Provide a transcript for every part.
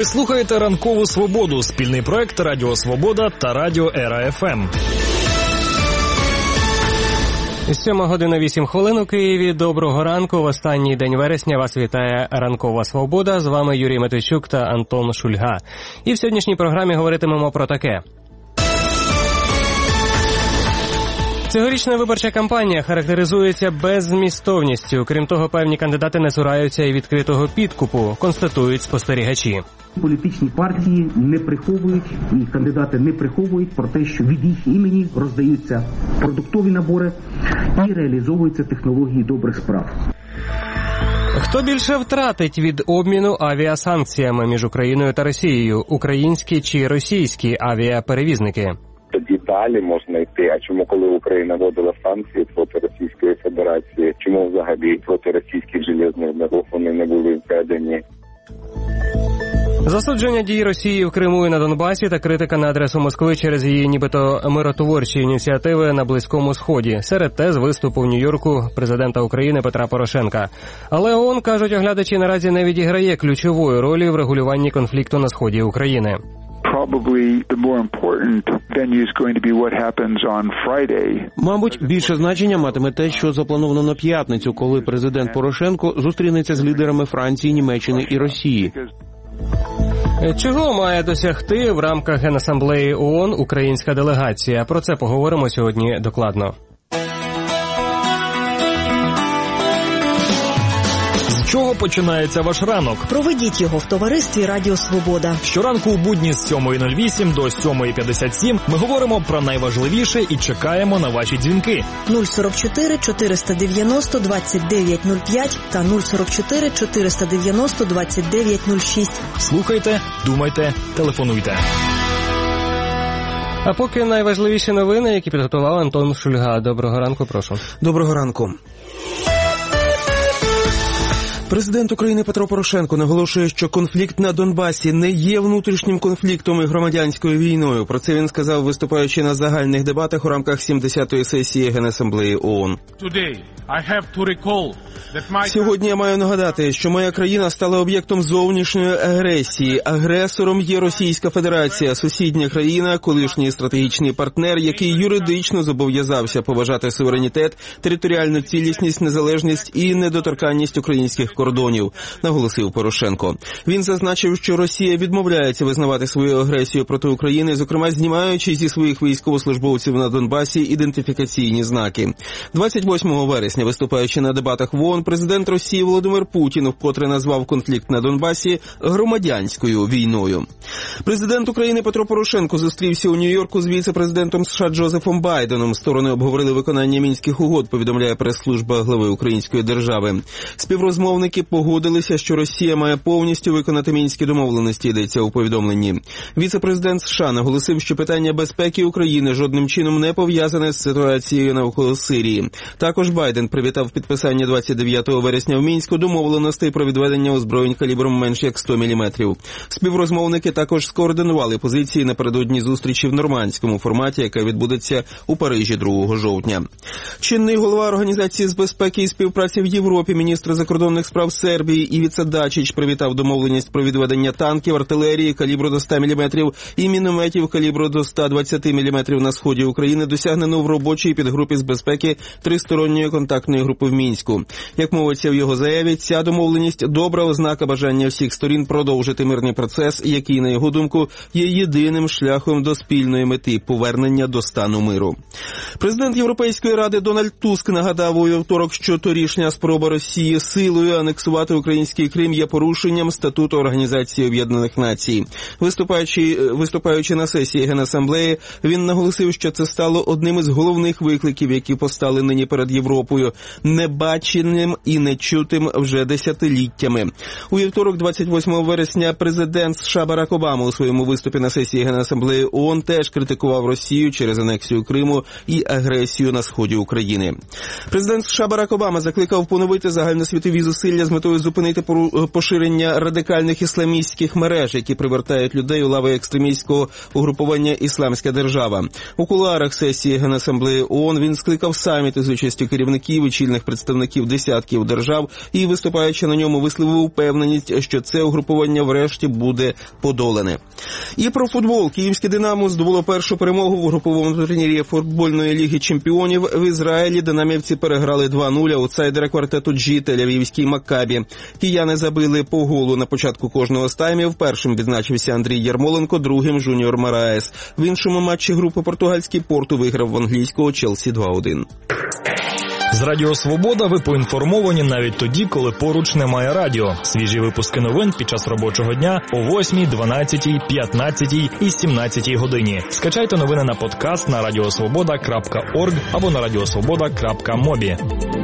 Ви слухаєте «Ранкову Свободу» – спільний проект Радіо Свобода та Радіо Ера ФМ. 7:08 у Києві. Доброго ранку. В останній день вересня вас вітає «Ранкова Свобода». З вами Юрій Матвійчук та Антон Шульга. І в сьогоднішній програмі говоритимемо про таке. Цьогорічна виборча кампанія характеризується беззмістовністю. Крім того, певні кандидати не цураються і відкритого підкупу, констатують спостерігачі. Політичні партії не приховують, і кандидати не приховують про те, що від їх імені роздаються продуктові набори і реалізовуються технології добрих справ. Хто більше втратить від обміну авіасанкціями між Україною та Росією? Українські чи російські авіаперевізники? Тоді далі можна йти. А чому, коли Україна вводила санкції проти Російської Федерації, чому взагалі проти російських железних дорог вони не були введені? Засудження дій Росії в Криму і на Донбасі та критика на адресу Москви через її нібито миротворчі ініціативи на Близькому Сході. Серед тез виступу в Нью-Йорку президента України Петра Порошенка. Але ООН, кажуть оглядачі, наразі не відіграє ключової ролі в регулюванні конфлікту на сході України. Мабуть, більше значення матиме те, що заплановано на п'ятницю, коли президент Порошенко зустрінеться з лідерами Франції, Німеччини і Росії. Чого має досягти в рамках Генасамблеї ООН українська делегація? Про це поговоримо сьогодні докладно. З чого починається ваш ранок? Проведіть його в товаристві Радіо Свобода. Щоранку у будні з 7:08 до 7:57 ми говоримо про найважливіше і чекаємо на ваші дзвінки. 044 490 2905 та 044 490 2906. Слухайте, думайте, телефонуйте. А поки найважливіші новини, які підготував Антон Шульга. Доброго ранку, прошу. Доброго ранку. Президент України Петро Порошенко наголошує, що конфлікт на Донбасі не є внутрішнім конфліктом і громадянською війною. Про це він сказав, виступаючи на загальних дебатах у рамках 70-ї сесії Генасамблеї ООН. Сьогодні я маю нагадати, що моя країна стала об'єктом зовнішньої агресії. Агресором є Російська Федерація, сусідня країна, колишній стратегічний партнер, який юридично зобов'язався поважати суверенітет, територіальну цілісність, незалежність і недоторканність українських кордонів, наголосив Порошенко. Він зазначив, що Росія відмовляється визнавати свою агресію проти України, зокрема знімаючи зі своїх військовослужбовців на Донбасі ідентифікаційні знаки. 28 вересня, виступаючи на дебатах в ООН, президент Росії Володимир Путін вкотре назвав конфлікт на Донбасі громадянською війною. Президент України Петро Порошенко зустрівся у Нью-Йорку з віце-президентом США Джозефом Байденом. Сторони обговорили виконання Мінських угод, повідомляє прес-служба глави української держави. Співрозмовники погодилися, що Росія має повністю виконати Мінські домовленості, йдеться у повідомленні. Віце-президент США наголосив, що питання безпеки України жодним чином не пов'язане з ситуацією навколо Сирії. Також Байден привітав підписання 29 вересня в Мінську домовленостей про відведення озброєнь калібром менш як 100 мм. Співрозмовники також скоординували позиції напередодні зустрічі в нормандському форматі, яка відбудеться у Парижі 2 жовтня. Чинний голова Організації з безпеки і співпраці в Європі, міністр закордонних справ Сербії Івіца Дачич привітав домовленість про відведення танків, артилерії калібру до 100 мм і мінометів калібру до 120 мм на сході України, досягнено в робочій підгрупі з безпеки тристоронньої контактної групи в Мінську. Як мовиться в його заяві, ця домовленість – добра ознака бажання всіх сторін продовжити мирний процес, який, на його думку, є єдиним шляхом до спільної мети – повернення до стану миру. Президент Європейської ради Дональд Туск нагадав у вівторок, що торішня спроба Росії силою анексувати український Крим є порушенням статуту Організації Об'єднаних Націй. Виступаючи на сесії Генасамблеї, він наголосив, що це стало одним із головних викликів, які постали нині перед Європою, небаченим і нечутим вже десятиліттями. У вівторок, 28 вересня, президент США Барак Обама у своєму виступі на сесії Генасамблеї ООН теж критикував Росію через анексію Криму і агресію на сході України. Президент США Барак Обама закликав поновити загальносвітові зусилля зусилля з метою зупинити поширення радикальних ісламістських мереж, які привертають людей у лави екстремістського угрупування «Ісламська держава». У кулуарах сесії Генасамблеї ООН він скликав саміт з участю керівників і чільних представників десятків держав і, виступаючи на ньому, висловив упевненість, що це угрупування врешті буде подолане. І про футбол. Київське «Динамо» здобуло першу перемогу в груповому турнірі футбольної ліги чемпіонів. В Ізраїлі динамівці переграли 2-0 аутсайдера квартету G Тель-Авівський Маккабі. Кияни забили по голу на початку кожного з таймів. Першим відзначився Андрій Ярмоленко, другим – Жуніор Мараес. В іншому матчі групи португальський Порту виграв в англійського Челсі 2-1. З Радіо Свобода ви поінформовані навіть тоді, коли поруч немає радіо. Свіжі випуски новин під час робочого дня о 8, 12, 15 і 17 годині. Скачайте новини на подкаст на radiosvoboda.org або на radiosvoboda.mobi.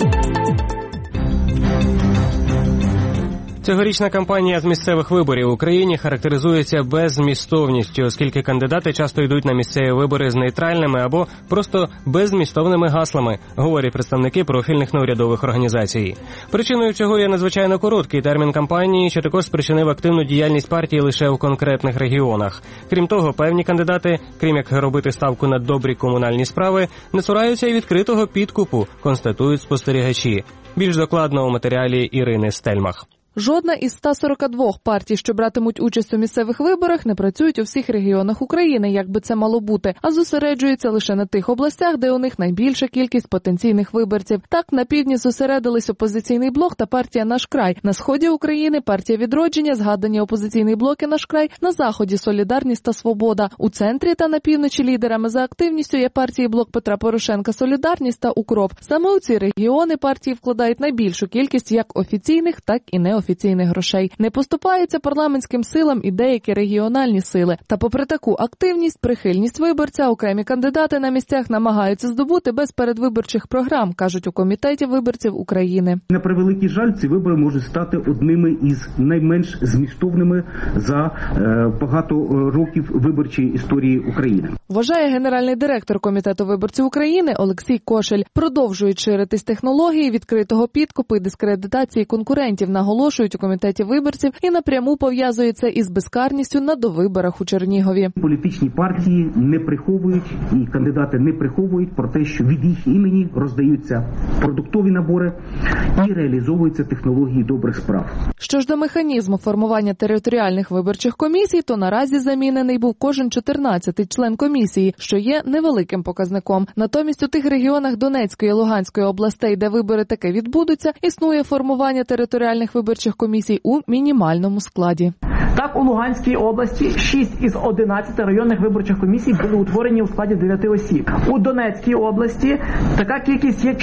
Цьогорічна кампанія з місцевих виборів в Україні характеризується беззмістовністю, оскільки кандидати часто йдуть на місцеві вибори з нейтральними або просто беззмістовними гаслами, говорять представники профільних неурядових організацій. Причиною цього є надзвичайно короткий термін кампанії, що також спричинив активну діяльність партії лише в конкретних регіонах. Крім того, певні кандидати, крім як робити ставку на добрі комунальні справи, не цураються і відкритого підкупу, констатують спостерігачі. Більш докладно у матеріалі Ірини Стельмах. Жодна із 142 партій, що братимуть участь у місцевих виборах, не працюють у всіх регіонах України, як би це мало бути, а зосереджуються лише на тих областях, де у них найбільша кількість потенційних виборців. Так, на півдні зосередились «Опозиційний блок» та партія «Наш край». На сході України – партія «Відродження», згадані «Опозиційний блок» і «Наш край», на заході – «Солідарність» та «Свобода». У центрі та на півночі лідерами за активністю є партії «Блок Петра Порошенка», «Солідарність» та «Укроп». Саме у ці регіони партії вкладають найбільшу кількість як офіційних, так і неофіційних грошей. Не поступаються парламентським силам і деякі регіональні сили. Та попри таку активність, прихильність виборця, окремі кандидати на місцях намагаються здобути без передвиборчих програм, кажуть у Комітеті виборців України. На превеликий жаль, ці вибори можуть стати одними із найменш змістовними за багато років виборчої історії України. Вважає генеральний директор Комітету виборців України Олексій Кошель. Продовжують ширитись технології відкритого підкупу і дискредитації конкурентів, наголошують у Комітеті виборців, і напряму пов'язується із безкарністю на довиборах у Чернігові. Політичні партії не приховують, і кандидати не приховують про те, що від їх імені роздаються продуктові набори і реалізовуються технології добрих справ. Що ж до механізму формування територіальних виборчих комісій, то наразі замінений був кожен 14-й член комісії, що є невеликим показником. Натомість у тих регіонах Донецької і Луганської областей, де вибори таки відбудуться, існує формування територіальних виборчих комісій у мінімальному складі. Так, у Луганській області 6 із 11 районних виборчих комісій були утворені у складі 9 осіб. У Донецькій області така кількість є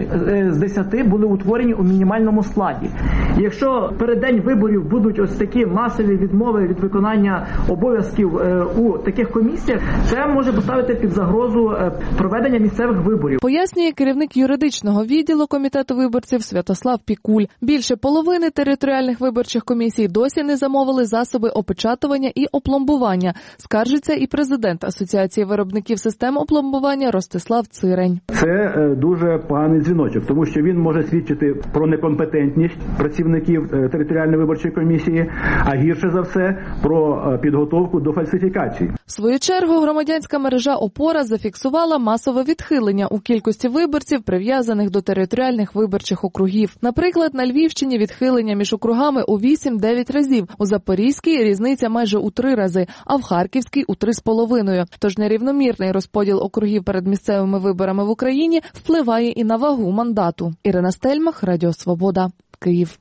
4 з 10 були утворені у мінімальному складі. Якщо перед день виборів будуть ось такі масові відмови від виконання обов'язків у таких комісіях, це може поставити під загрозу проведення місцевих виборів. Пояснює керівник юридичного відділу Комітету виборців Святослав Пікуль. Більше половини територіальних виборчих комісій досі не замовили засоби опечатування і опломбування. Скаржиться і президент Асоціації виробників систем опломбування Ростислав Цирень. Це дуже поганий дзвіночок, тому що він може свідчити про некомпетентність працівників територіальної виборчої комісії, а гірше за все про підготовку до фальсифікацій. В свою чергу громадянська мережа «Опора» зафіксувала масове відхилення у кількості виборців, прив'язаних до територіальних виборчих округів. Наприклад, на Львівщині відхилення між округами у 8-9 разів, у Запорізькій різниця майже у 3 рази, а в Харківській у 3,5. Тож нерівномірний розподіл округів перед місцевими виборами в Україні впливає і на вагу мандату. Ірина Стельмах, Радіо Свобода, Київ.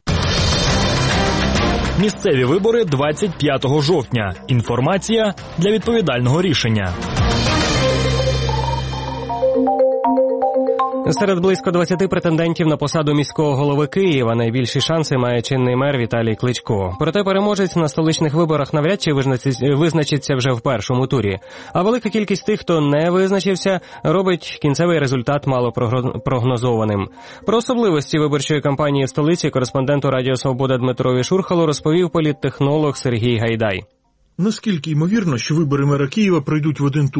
Місцеві вибори 25 жовтня. Інформація для відповідального рішення. Серед близько 20 претендентів на посаду міського голови Києва найбільші шанси має чинний мер Віталій Кличко. Проте переможець на столичних виборах навряд чи визначиться вже в першому турі. А велика кількість тих, хто не визначився, робить кінцевий результат мало прогнозованим. Про особливості виборчої кампанії в столиці кореспонденту Радіо Свобода Дмитрові Шурхалу розповів політтехнолог Сергій Гайдай. Наскільки ймовірно, що вибори мера Києва пройдуть в один тур?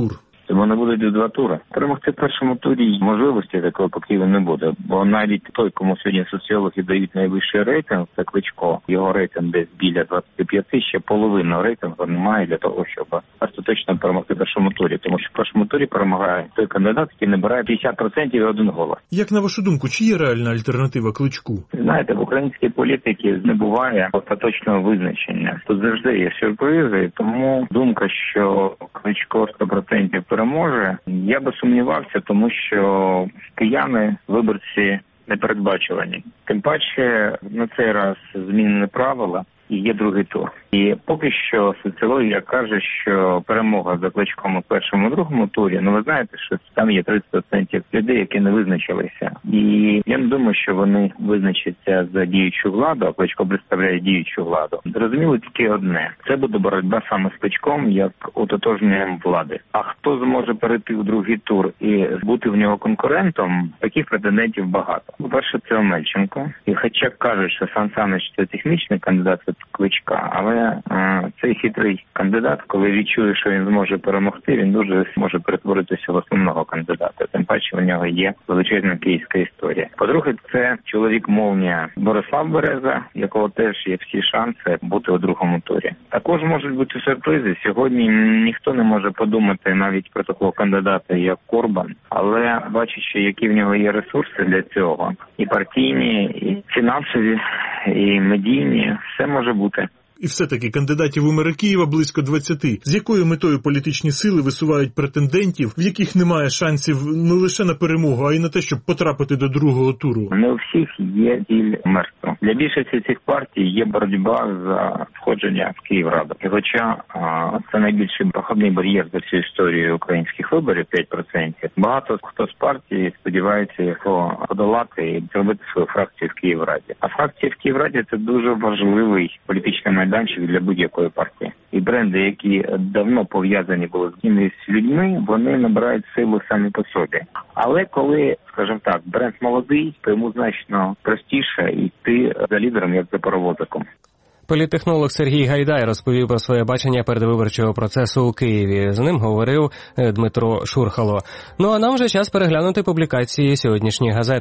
Тому не будуть 2 тури. Перемогти в першому турі можливості такого поки не буде. Бо навіть той, кому сьогодні соціологи дають найвищий рейтинг, це Кличко. Його рейтинг десь біля 25, ще половину рейтингу немає для того, щоб остаточно перемогти в першому турі. Тому що в першому турі перемагає той кандидат, який набирає 50% і 1 голос. Як на вашу думку, чи є реальна альтернатива Кличку? Знаєте, в українській політиці не буває остаточного визначення. Тут завжди є сюрпризи, тому думка, що Кличко 100% переможе, я би сумнівався, тому що кияни, виборці непередбачувані. Тим паче на цей раз змінені правила. І є другий тур. І поки що соціологія каже, що перемога за Кличком у першому, другому турі, ви знаєте, що там є 30% людей, які не визначилися. І я не думаю, що вони визначаться за діючу владу, а Кличко представляє діючу владу. Зрозуміло тільки одне. Це буде боротьба саме з Кличком, як ототожненням влади. А хто зможе перейти в другий тур і бути в нього конкурентом, таких претендентів багато. По-перше, це Омельченко. І хоча кажуть, що Сан Санич – це технічний кандидат Кличка, але цей хитрий кандидат, коли відчує, що він зможе перемогти, він дуже може перетворитися в основного кандидата. Тим паче у нього є величезна київська історія. По-друге, це чоловік-молнія Борислав Береза, якого теж є всі шанси бути у другому турі. Також можуть бути сюрпризи. Сьогодні ніхто не може подумати навіть про такого кандидата, як Корбан, але бачачи, які в нього є ресурси для цього, і партійні, і фінансові, і медійні, все може бути. І все-таки кандидатів у мери Києва близько 20. З якою метою політичні сили висувають претендентів, в яких немає шансів не лише на перемогу, а й на те, щоб потрапити до другого туру? Не у всіх є ціль мерства. Для більшості цих партій є боротьба за входження в Київраду. І хоча це найбільший проходний бар'єр за всю історію українських виборів, 5%, багато хто з партій сподівається його подолати і зробити свою фракцію в Київраді. А фракція в Київраді – це дуже важливий політичний майданчик для будь-якої партії. І бренди, які давно пов'язані були з якимись людьми, вони набирають силу самі по собі. Але коли, скажімо так, бренд молодий, то йому значно простіше йти за лідером, як за паровозиком. Політтехнолог Сергій Гайдай розповів про своє бачення передвиборчого процесу у Києві. З ним говорив Дмитро Шурхало. Ну а нам вже час переглянути публікації сьогоднішніх газет.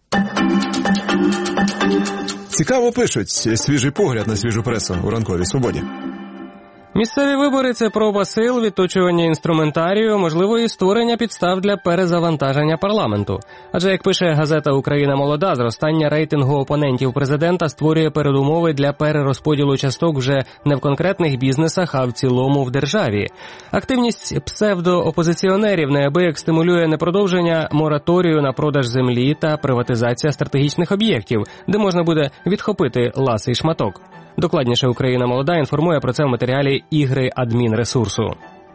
Цікаво пишуть. Свіжий погляд на свіжу пресу у ранковій свободі. Місцеві вибори – це проба сил, відточування інструментарію, можливо, і створення підстав для перезавантаження парламенту. Адже, як пише газета «Україна молода», зростання рейтингу опонентів президента створює передумови для перерозподілу часток вже не в конкретних бізнесах, а в цілому в державі. Активність псевдоопозиціонерів неабияк стимулює непродовження мораторію на продаж землі та приватизація стратегічних об'єктів, де можна буде відхопити ласий шматок. Докладніше «Україна молода» інформує про це в матеріалі «Ігри адмінресурсу».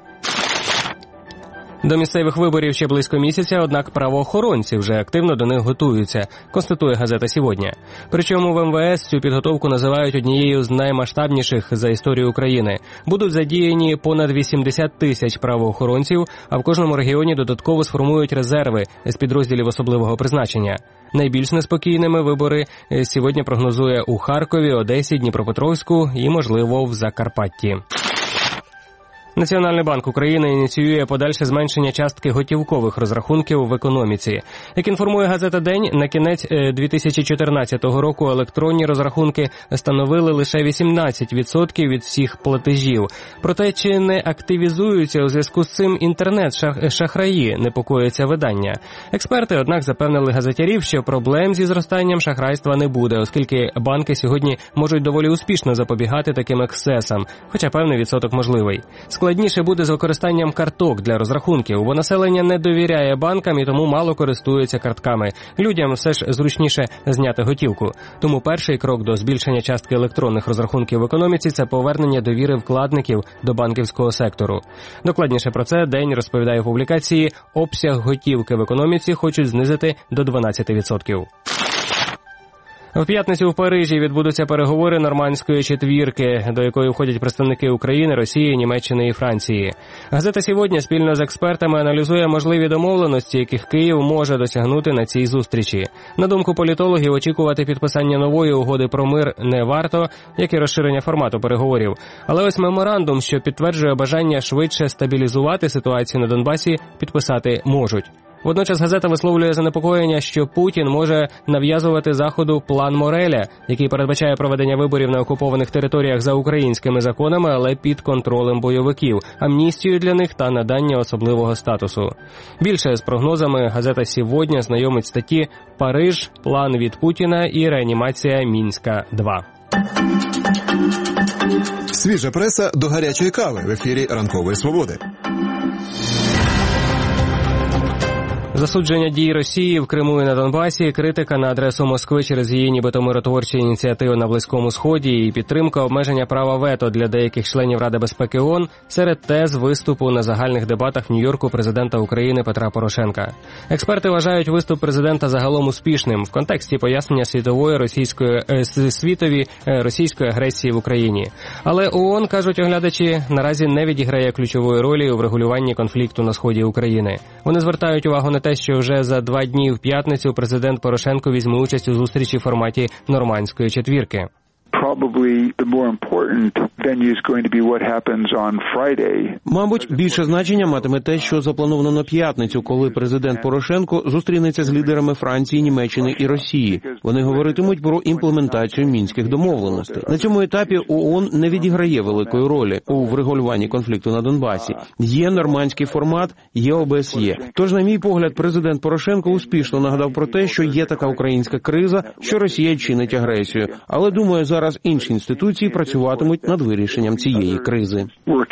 До місцевих виборів ще близько місяця, однак правоохоронці вже активно до них готуються, констатує газета «Сьогодні». Причому в МВС цю підготовку називають однією з наймасштабніших за історію України. Будуть задіяні понад 80 тисяч правоохоронців, а в кожному регіоні додатково сформують резерви з підрозділів особливого призначення. Найбільш неспокійними вибори сьогодні прогнозує у Харкові, Одесі, Дніпропетровську і, можливо, в Закарпатті. Національний банк України ініціює подальше зменшення частки готівкових розрахунків в економіці. Як інформує газета «День», на кінець 2014 року електронні розрахунки становили лише 18% від всіх платежів. Проте чи не активізуються у зв'язку з цим інтернет-шахраї, непокоїться видання. Експерти, однак, запевнили газетярів, що проблем зі зростанням шахрайства не буде, оскільки банки сьогодні можуть доволі успішно запобігати таким ексцесам, хоча певний відсоток можливий. Складніше буде з використанням карток для розрахунків, бо населення не довіряє банкам і тому мало користується картками. Людям все ж зручніше зняти готівку. Тому перший крок до збільшення частки електронних розрахунків в економіці – це повернення довіри вкладників до банківського сектору. Докладніше про це «День» розповідає в публікації «Обсяг готівки в економіці хочуть знизити до 12%». В п'ятницю в Парижі відбудуться переговори нормандської четвірки, до якої входять представники України, Росії, Німеччини і Франції. Газета «Сьогодні» спільно з експертами аналізує можливі домовленості, яких Київ може досягнути на цій зустрічі. На думку політологів, очікувати підписання нової угоди про мир не варто, як і розширення формату переговорів. Але ось меморандум, що підтверджує бажання швидше стабілізувати ситуацію на Донбасі, підписати можуть. Водночас газета висловлює занепокоєння, що Путін може нав'язувати Заходу план Мореля, який передбачає проведення виборів на окупованих територіях за українськими законами, але під контролем бойовиків, амністію для них та надання особливого статусу. Більше з прогнозами газета «Сьогодні» знайомить статті «Париж. План від Путіна і реанімація Мінська-2». Свіжа преса до гарячої кави в ефірі «Ранкової свободи». Засудження дій Росії в Криму і на Донбасі, критика на адресу Москви через її нібито миротворчі ініціативи на Близькому Сході і підтримка обмеження права вето для деяких членів Ради безпеки ООН серед тез виступу на загальних дебатах в Нью-Йорку президента України Петра Порошенка. Експерти вважають виступ президента загалом успішним в контексті пояснення світові російської агресії в Україні. Але ООН, кажуть оглядачі, наразі не відіграє ключової ролі у врегулюванні конфлікту на сході України. Вони звертають увагу на те, що вже за 2 дні в п'ятницю президент Порошенко візьме участь у зустрічі в форматі нормандської четвірки. Мабуть, більше значення матиме те, що заплановано на п'ятницю, коли президент Порошенко зустрінеться з лідерами Франції, Німеччини і Росії. Вони говоритимуть про імплементацію мінських домовленостей. На цьому етапі ООН не відіграє великої ролі у врегулюванні конфлікту на Донбасі. Є нормандський формат, є ОБСЄ. Тож, на мій погляд, президент Порошенко успішно нагадав про те, що є така українська криза, що Росія чинить агресію. Але, думаю, зараз інші інституції працюватимуть над вирішенням цієї кризи.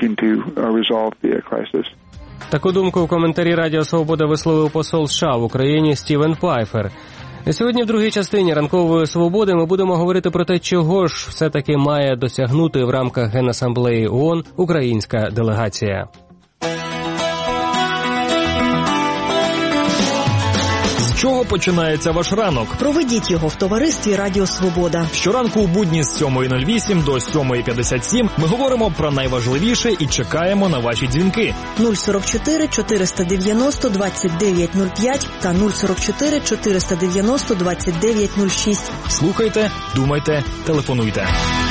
Таку думку в коментарі Радіо Свобода висловив посол США в Україні Стівен Пайфер. Сьогодні в другій частині «Ранкової свободи» ми будемо говорити про те, чого ж все-таки має досягнути в рамках Генасамблеї ООН українська делегація. З чого починається ваш ранок? Проведіть його в товаристві Радіо Свобода. Щоранку у будні з 7:08 до 7:57 ми говоримо про найважливіше і чекаємо на ваші дзвінки. 044 490 2905 та 044 490 2906. Слухайте, думайте, телефонуйте.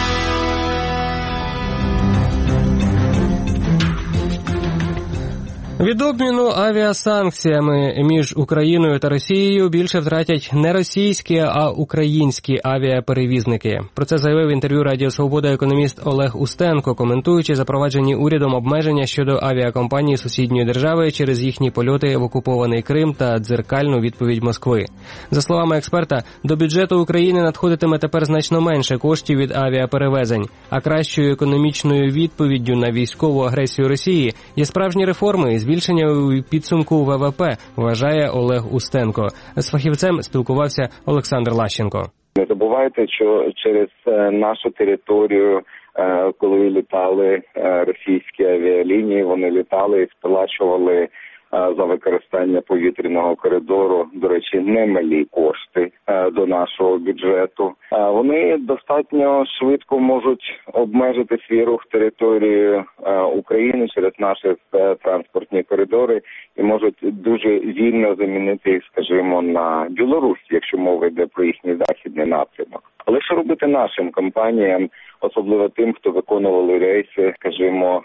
Від обміну авіасанкціями між Україною та Росією більше втратять не російські, а українські авіаперевізники. Про це заявив в інтерв'ю Радіо Свобода економіст Олег Устенко, коментуючи запроваджені урядом обмеження щодо авіакомпаній сусідньої держави через їхні польоти в окупований Крим та дзеркальну відповідь Москви. За словами експерта, до бюджету України надходитиме тепер значно менше коштів від авіаперевезень, а кращою економічною відповіддю на військову агресію Росії є справжні реформи і збільшення у підсумку ВВП, вважає Олег Устенко. З фахівцем спілкувався Олександр Лащенко. Не забувайте, що через нашу територію, коли літали російські авіалінії, вони літали і сплачували за використання повітряного коридору, до речі, немалі кошти до нашого бюджету. Вони достатньо швидко можуть обмежити свій рух території України через наші транспортні коридори і можуть дуже вільно замінити їх, скажімо, на Білорусь, якщо мова йде про їхній західний напрямок. Але що робити нашим компаніям, особливо тим, хто виконували рейси, скажімо,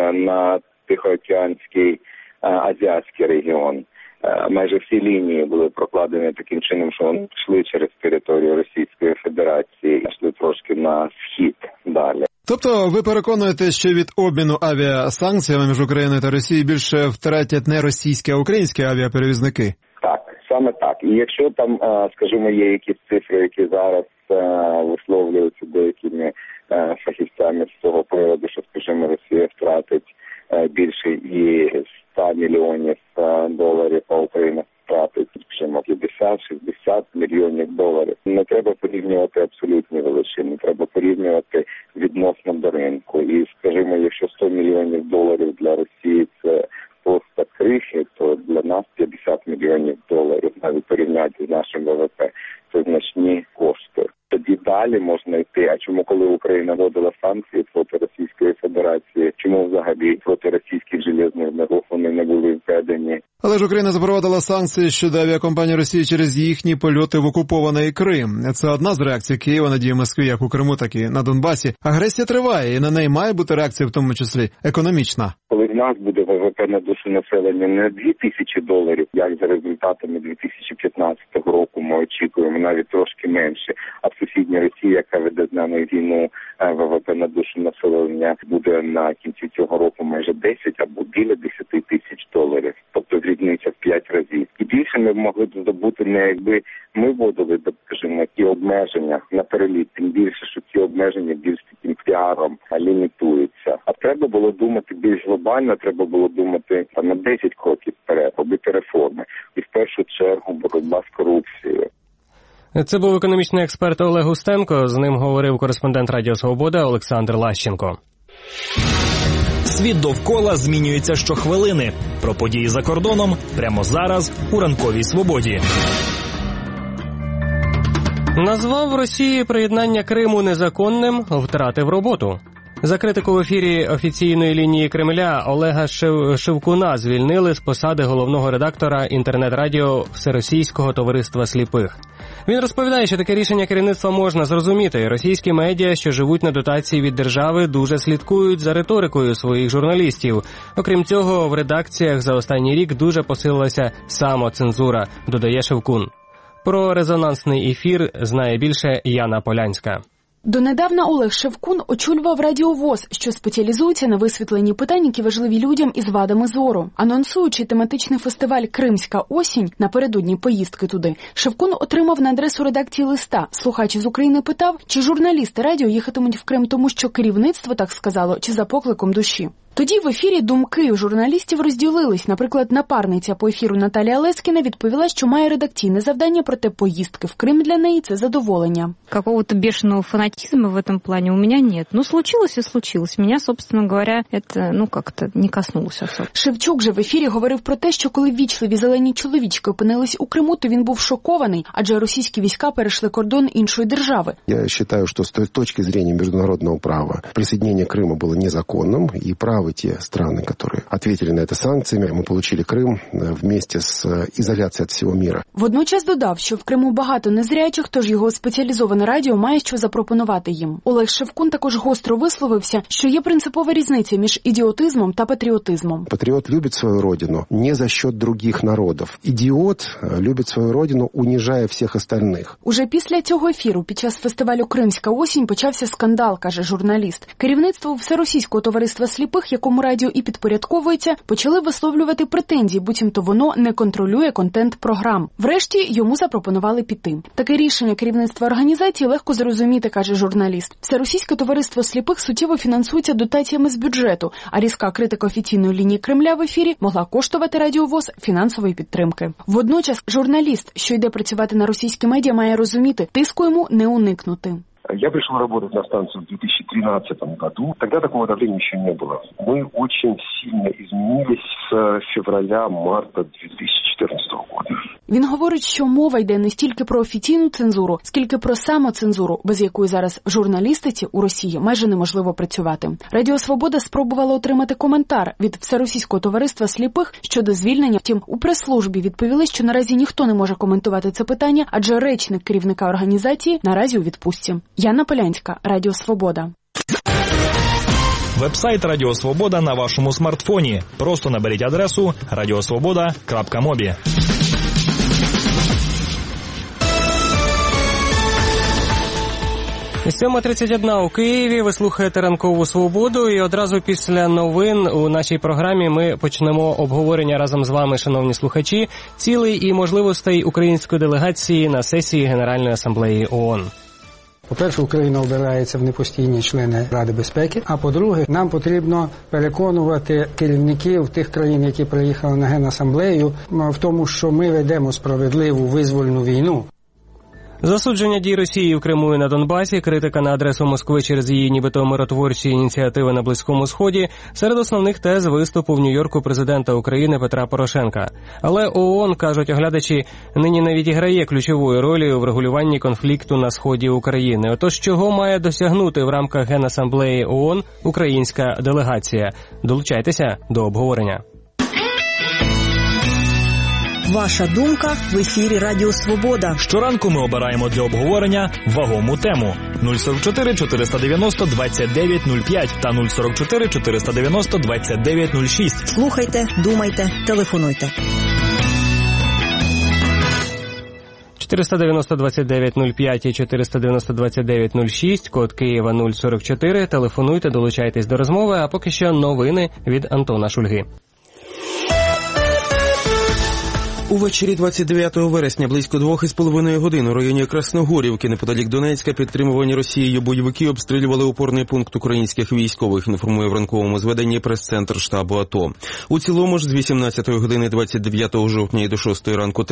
на Тихоокеанський азіатський регіон? Майже всі лінії були прокладені таким чином, що вони йшли через територію Російської Федерації, йшли трошки на схід далі. Тобто ви переконуєте, що від обміну авіасанкціями між Україною та Росією більше втратять не російські, а українські авіаперевізники? Так, саме так. І якщо там, скажімо, є якісь цифри, які зараз висловлюються деякими фахівцями з цього приводу, що, скажімо, Росія втратить більше і 100 мільйонів доларів, а Україна втратить, скажімо, 50-60 мільйонів доларів. Не треба порівнювати абсолютні величини, треба порівнювати відносно до ринку. І, скажімо, якщо 100 мільйонів доларів для Росії – це просто крихи, то для нас 50 мільйонів доларів, навіть порівняти з нашим ВВП, це значні кошти. далі можна йти. А чому, коли Україна вводила санкції проти Російської Федерації, чому взагалі проти російських железних дорог вони не були введені? Але ж Україна запровадила санкції щодо авіакомпанії Росії через їхні польоти в окупований Крим. Це одна з реакцій Києва на дії Москви як у Криму, так і на Донбасі. Агресія триває, і на неї має бути реакція, в тому числі економічна. Коли в нас буде ВВП на душу населення не $2000, як за результатами 2015 року ми очікуємо, навіть трошки менше, а в сусідній Росії, яка веде з нами війну, ВВП на душу населення буде на кінці цього року майже 10 або біля $10 000. Тобто різниця в 5 разів. І більше ми могли б здобути не якби ми вводили, скажімо, ті обмеження на переліт, тим більше, що ці обмеження більш таким піаром лімітуються. А треба було думати більш глобально, треба було думати на 10 кроків вперед, робити реформи. І в першу чергу боротьба з корупцією. Це був економічний експерт Олег Устенко. З ним говорив кореспондент Радіо Свобода Олександр Лащенко. Світ довкола змінюється щохвилини. Про події за кордоном прямо зараз у Ранковій Свободі. Назвав Росії приєднання Криму незаконним, втратив роботу. За критику в ефірі офіційної лінії Кремля Олега Шевкуна звільнили з посади головного редактора інтернет-радіо Всеросійського товариства сліпих. Він розповідає, що таке рішення керівництва можна зрозуміти. Російські медіа, що живуть на дотації від держави, дуже слідкують за риторикою своїх журналістів. Окрім цього, в редакціях за останній рік дуже посилилася самоцензура, додає Шевкун. Про резонансний ефір знає більше Яна Полянська. Донедавна Олег Шевкун очолював Радіо ВОС, що спеціалізується на висвітленні питань, які важливі людям із вадами зору. Анонсуючи тематичний фестиваль «Кримська осінь» напередодні поїздки туди, Шевкун отримав на адресу редакції листа. Слухач із України питав, чи журналісти радіо їхатимуть в Крим тому, що керівництво так сказало, чи за покликом душі. Тоді в ефірі думки журналістів розділились. Наприклад, напарниця по ефіру Наталія Лескіна відповіла, що має редакційне завдання, проте поїздки в Крим для неї – це задоволення. Какого-то бешеного фанатизма в этом плане у меня нет. Ну, случилось и случилось. Меня, собственно говоря, это, как-то не коснулось особо. Шевчук же в ефірі говорив про те, що коли ввічливі зелені чоловічки опинились у Криму, то він був шокований, адже російські війська перейшли кордон іншої держави. Я вважаю, що з точки зрення міжнародного права присоединение Криму було незаконним, і право те страны, которые ответили на это санкциями. Мы получили Крым вместе с изоляцией от всего мира. Водночас додав, що в Криму багато незрячих, тож його спеціалізоване радіо має що запропонувати їм. Олег Шевкун також гостро висловився, що є принципова різниця між ідіотизмом та патріотизмом. Патріот любить свою родину не за счет других народів. Ідіот любить свою родину, унижає всіх остальних. Уже після цього ефіру під час фестивалю «Кримська осінь» почався скандал, каже журналіст. Керівництво Всеросійського товариства сліпих, якому радіо і підпорядковується, почали висловлювати претензії, буцімто воно не контролює контент програм. Врешті йому запропонували піти. Таке рішення керівництва організації легко зрозуміти, каже журналіст. Всеросійське товариство сліпих суттєво фінансується дотаціями з бюджету, а різка критика офіційної лінії Кремля в ефірі могла коштувати Радіо ВОС фінансової підтримки. Водночас журналіст, що йде працювати на російські медіа, має розуміти, тиску йому не уникнути. Я пришел работать на станцию в 2013 году. Тогда такого давления еще не было. Мы очень сильно изменились с февраля-марта 2014 года. Він говорить, що мова йде не стільки про офіційну цензуру, скільки про самоцензуру, без якої зараз в журналістиці у Росії майже неможливо працювати. Радіо Свобода спробувала отримати коментар від Всеросійського товариства сліпих щодо звільнення. Втім, у прес-службі відповіли, що наразі ніхто не може коментувати це питання, адже речник керівника організації наразі у відпустці. Яна Полянська, Радіо Свобода. Вебсайт Радіо Свобода на вашому смартфоні. Просто наберіть адресу radiosvoboda.mobi. З 7:31 у Києві ви слухаєте Ранкову Свободу, і одразу після новин у нашій програмі ми почнемо обговорення разом з вами, шановні слухачі, цілей і можливостей української делегації на сесії Генеральної асамблеї ООН. По-перше, Україна обирається в непостійні члени Ради безпеки, а по-друге, нам потрібно переконувати керівників тих країн, які приїхали на Генасамблею, в тому, що ми ведемо справедливу визвольну війну. Засудження дій Росії в Криму і на Донбасі, критика на адресу Москви через її нібито миротворчі ініціативи на Близькому Сході – серед основних тез виступу в Нью-Йорку президента України Петра Порошенка. Але ООН, кажуть оглядачі, нині не відіграє ключової ролі у врегулюванні конфлікту на сході України. Отож, чого має досягнути в рамках Генасамблеї ООН українська делегація? Долучайтеся до обговорення. Ваша думка в ефірі Радіо Свобода. Щоранку ми обираємо для обговорення вагому тему. 044 490 2905 та 044 490 2906. Слухайте, думайте, телефонуйте. 490-2905 і 490-2906, код Києва 044. Телефонуйте, долучайтесь до розмови, а поки що новини від Антона Шульги. Увечері 29 вересня близько 2,5 годин у районі Красногорівки неподалік Донецька підтримувані Росією бойовики обстрілювали опорний пункт українських військових, інформує в ранковому зведенні прес-центр штабу АТО. У цілому ж з 18 години 29 жовтня і до 6 ранку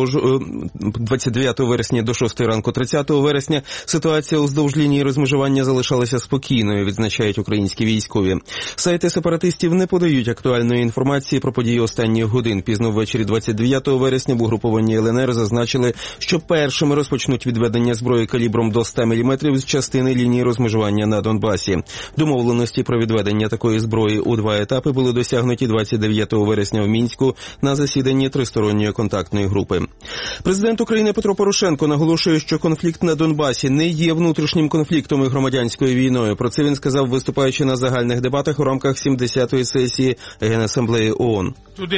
29 вересня до 6 ранку 30 вересня ситуація уздовж лінії розмежування залишалася спокійною, відзначають українські військові. Сайти сепаратистів не подають актуальної інформації про події останніх годин. Пізно ввечері 29 вересня в угрупованні ЛНР зазначили, що першими розпочнуть відведення зброї калібром до 100 мм з частини лінії розмежування на Донбасі. Домовленості про відведення такої зброї у 2 етапи були досягнуті 29 вересня в Мінську на засіданні тристоронньої контактної групи. Президент України Петро Порошенко наголошує, що конфлікт на Донбасі не є внутрішнім конфліктом і громадянською війною. Про це він сказав, виступаючи на загальних дебатах у рамках 70-ї сесії Генасамблеї ООН.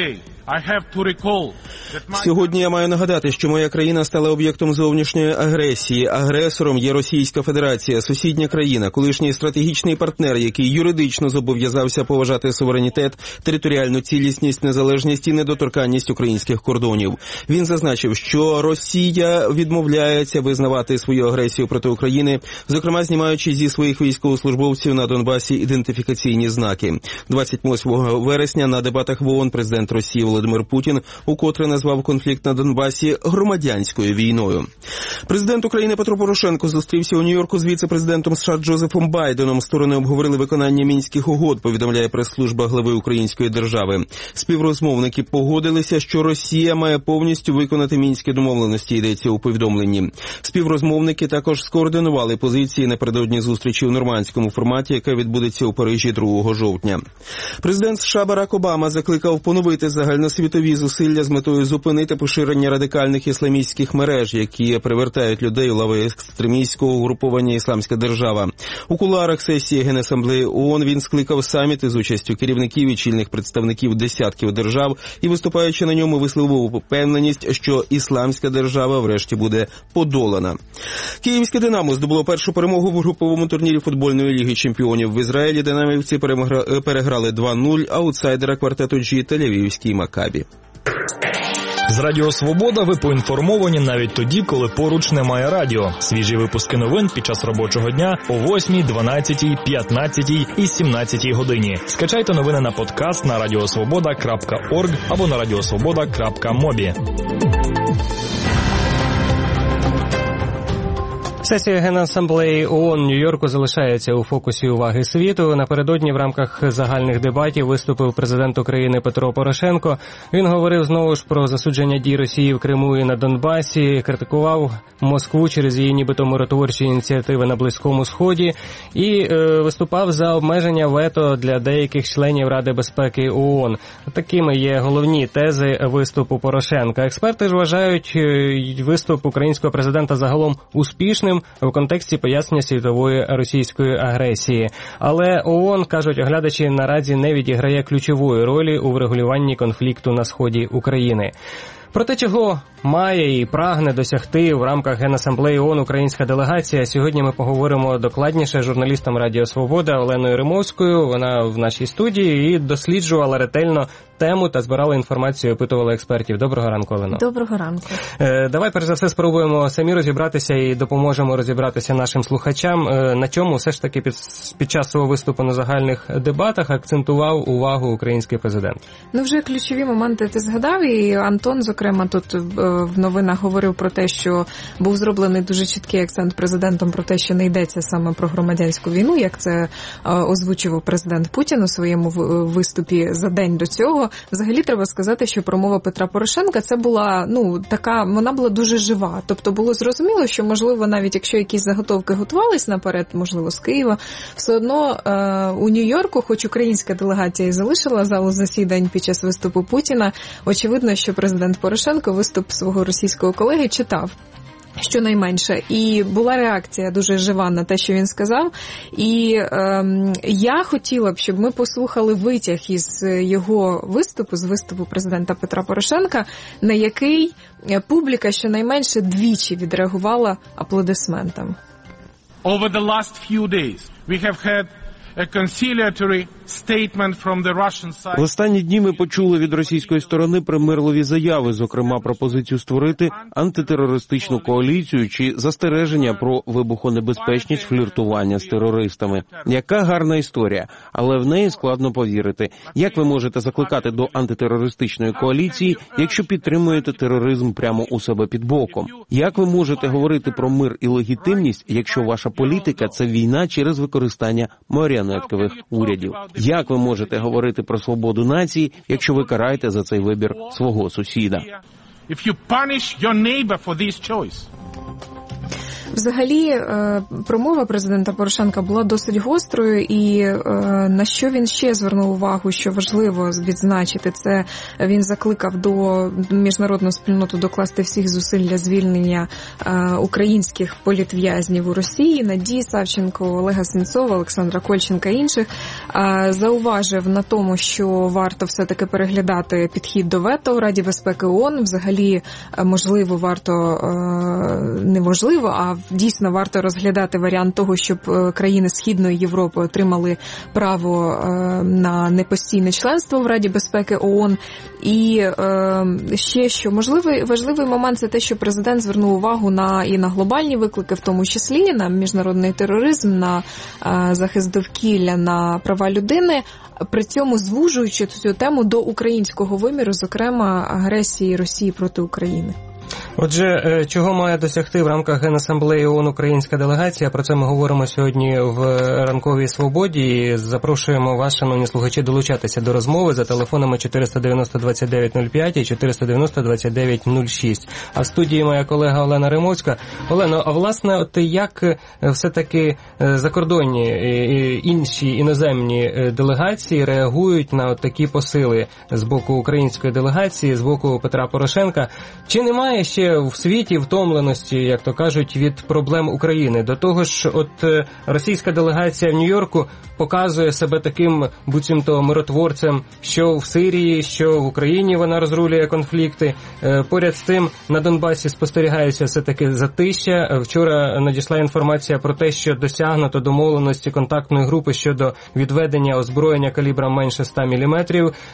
Сьогодні я маю нагадати, що моя країна стала об'єктом зовнішньої агресії. Агресором є Російська Федерація, сусідня країна, колишній стратегічний партнер, який юридично зобов'язався поважати суверенітет, територіальну цілісність, незалежність і недоторканність українських кордонів. Він зазначив, що Росія відмовляється визнавати свою агресію проти України, зокрема знімаючи зі своїх військовослужбовців на Донбасі ідентифікаційні знаки. 28 вересня на дебатах в ООН президент Росії Володимир Путін укотре назвав конфлікт на Донбасі громадянською війною. Президент України Петро Порошенко зустрівся у Нью-Йорку з віце-президентом США Джозефом Байденом. Сторони обговорили виконання Мінських угод, повідомляє прес-служба глави української держави. Співрозмовники погодилися, що Росія має повністю виконати Мінські домовленості, йдеться у повідомленні. Співрозмовники також скоординували позиції напередодні зустрічі у нормандському форматі, яка відбудеться у Парижі 2 жовтня. Президент США Барак Обама закликав поновити загальносвітові зусилля з метою зупинити поширення радикальних ісламістських мереж, які привертають людей у лави екстремістського угруповання «Ісламська держава». У кулуарах сесії Генасамблеї ООН він скликав саміт із участю керівників і чільних представників десятків держав і, виступаючи на ньому, висловив упевненість, що «Ісламська держава» врешті буде подолана. Київське «Динамо» здобуло першу перемогу в груповому турнірі футбольної ліги чемпіонів. В Ізраїлі динамівці переграли 2-0 аутсайдера квартету G Тель-Авівський «Макабі». З Радіо Свобода ви поінформовані навіть тоді, коли поруч немає радіо. Свіжі випуски новин під час робочого дня о 8, 12, 15 і 17 годині. Скачайте новини на подкаст на radiosvoboda.org або на radiosvoboda.mobi. Сесія Генасамблеї ООН Нью-Йорку залишається у фокусі уваги світу. Напередодні в рамках загальних дебатів виступив президент України Петро Порошенко. Він говорив знову ж про засудження дій Росії в Криму і на Донбасі, критикував Москву через її нібито миротворчі ініціативи на Близькому Сході і виступав за обмеження вето для деяких членів Ради безпеки ООН. Такими є головні тези виступу Порошенка. Експерти ж вважають виступ українського президента загалом успішним в контексті пояснення світової російської агресії. Але ООН, кажуть оглядачі, наразі не відіграє ключової ролі у врегулюванні конфлікту на сході України. Про те, чого має і прагне досягти в рамках Генасамблеї ООН українська делегація, сьогодні ми поговоримо докладніше з журналістом Радіо Свобода Оленою Римовською. Вона в нашій студії і досліджувала ретельно тему та збирала інформацію, опитувала експертів. Доброго ранку, Олено. Доброго ранку. Давай, перш за все, спробуємо самі розібратися і допоможемо розібратися нашим слухачам. На чому все ж таки під час свого виступу на загальних дебатах акцентував увагу український президент? Ну, вже ключові моменти ти згадав, і Антон, зокрема, тут в новинах говорив про те, що був зроблений дуже чіткий акцент президентом про те, що не йдеться саме про громадянську війну, як це озвучував президент Путін у своєму виступі за день до цього. Взагалі треба сказати, що промова Петра Порошенка це була, така, вона була дуже жива. Тобто було зрозуміло, що, можливо, навіть якщо якісь заготовки готувались наперед, можливо, з Києва, все одно у Нью-Йорку, хоч українська делегація і залишила залу засідань під час виступу Путіна, очевидно, що президент Порошенко виступ свого російського колеги читав. Щонайменше. І була реакція дуже жива на те, що він сказав. І я хотіла б, щоб ми послухали витяг із його виступу, з виступу президента Петра Порошенка, на який публіка щонайменше двічі відреагувала аплодисментом. Over the last few days we have had a conciliatory statement from the Russian side. В останні дні ми почули від російської сторони примирливі заяви, зокрема пропозицію створити антитерористичну коаліцію чи застереження про вибухонебезпечність фліртування з терористами. Яка гарна історія, але в неї складно повірити. Як ви можете закликати до антитерористичної коаліції, якщо підтримуєте тероризм прямо у себе під боком? Як ви можете говорити про мир і легітимність, якщо ваша політика – це війна через використання маріонеткових урядів? Як ви можете говорити про свободу нації, якщо ви караєте за цей вибір свого сусіда? Взагалі, промова президента Порошенка була досить гострою, і на що він ще звернув увагу, що важливо відзначити, це він закликав до міжнародну спільноту докласти всіх зусиль для звільнення українських політв'язнів у Росії, Надії Савченко, Олега Сенцова, Олександра Кольченка і інших. Зауважив на тому, що варто все-таки переглядати підхід до вето в Раді безпеки ООН. Взагалі, можливо, варто, неможливо, а дійсно варто розглядати варіант того, щоб країни Східної Європи отримали право на непостійне членство в Раді безпеки ООН. І ще що важливий момент – це те, що президент звернув увагу і на глобальні виклики, в тому числі на міжнародний тероризм, на захист довкілля, на права людини, при цьому звужуючи цю тему до українського виміру, зокрема агресії Росії проти України. Отже, чого має досягти в рамках Генасамблеї ООН українська делегація? Про це ми говоримо сьогодні в ранковій свободі. І запрошуємо вас, шановні слухачі, долучатися до розмови за телефонами 490-2905 і 490-2906. А в студії моя колега Олена Римовська. Олено, а власне, от як все-таки закордонні інші іноземні делегації реагують на такі посили з боку української делегації, з боку Петра Порошенка? Чи немає ще в світі втомленості, як то кажуть, від проблем України? До того ж, от російська делегація в Нью-Йорку показує себе таким буцімто миротворцем, що в Сирії, що в Україні вона розрулює конфлікти. Поряд з тим, на Донбасі спостерігається все-таки затища. Вчора надійшла інформація про те, що досягнуто домовленості контактної групи щодо відведення озброєння калібром менше 100 мм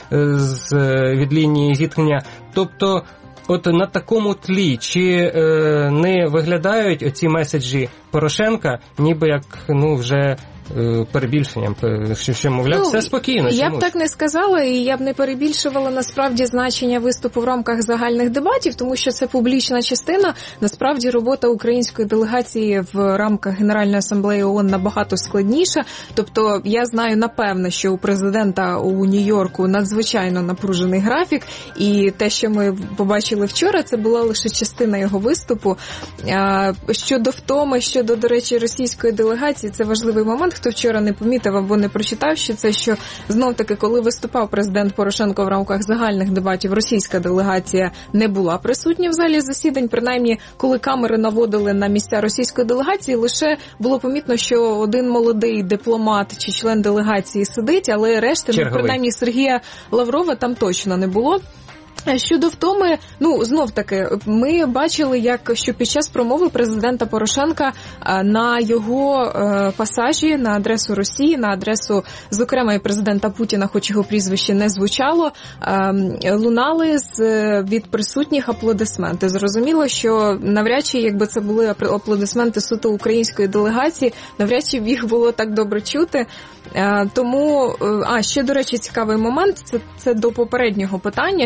від лінії зіткнення. Тобто, от на такому тлі, чи не виглядають оці меседжі Порошенка, ніби як, вже перебільшенням, що мовляв, все спокійно. Я б так не сказала, і я б не перебільшувала насправді значення виступу в рамках загальних дебатів, тому що це публічна частина. Насправді робота української делегації в рамках Генеральної асамблеї ООН набагато складніша. Тобто я знаю напевно, що у президента у Нью-Йорку надзвичайно напружений графік, і те, що ми побачили вчора, це була лише частина його виступу. Щодо втоми, щодо, до речі, російської делегації, це важливий момент. Хто вчора не помітив або не прочитав, що це, що знов-таки, коли виступав президент Порошенко в рамках загальних дебатів, російська делегація не була присутня в залі засідань. Принаймні, коли камери наводили на місця російської делегації, лише було помітно, що один молодий дипломат чи член делегації сидить, але решти, принаймні Сергія Лаврова там точно не було. Щодо втоми, знов-таки, ми бачили, що під час промови президента Порошенка на його пасажі на адресу Росії, на адресу, зокрема, і президента Путіна, хоч його прізвище не звучало, лунали від присутніх аплодисменти. Зрозуміло, що навряд чи, якби це були аплодисменти суто української делегації, навряд чи їх було так добре чути. Тому, ще, до речі, цікавий момент, це до попереднього питання, що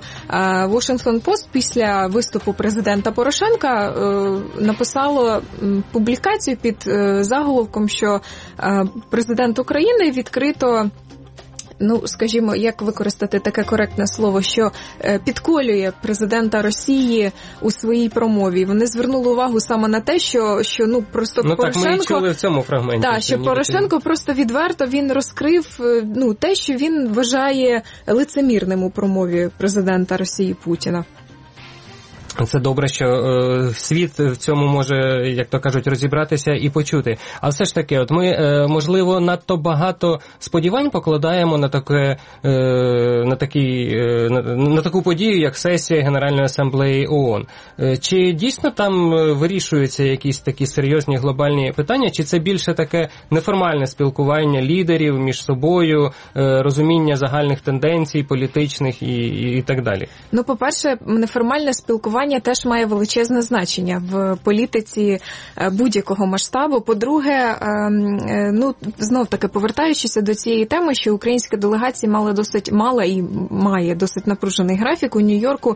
Washington Post після виступу президента Порошенка написало публікацію під заголовком, що президент України відкрито, скажімо, як використати таке коректне слово, що підколює президента Росії у своїй промові. Вони звернули увагу саме на те, що просто Порошенко... Так, ми чули в цьому фрагменті. Так, що Порошенко просто відверто він розкрив те, що він вважає лицемірним у промові президента Росії Путіна. Це добре, що світ в цьому може, як то кажуть, розібратися і почути. А все ж таки, от ми, можливо, надто багато сподівань покладаємо на таку подію, як сесія Генеральної асамблеї ООН. Чи дійсно там вирішуються якісь такі серйозні глобальні питання, чи це більше таке неформальне спілкування лідерів між собою, розуміння загальних тенденцій політичних і так далі? По-перше, неформальне спілкування теж має величезне значення в політиці будь-якого масштабу. По-друге, знов-таки повертаючись до цієї теми, що українська делегація має досить напружений графік у Нью-Йорку.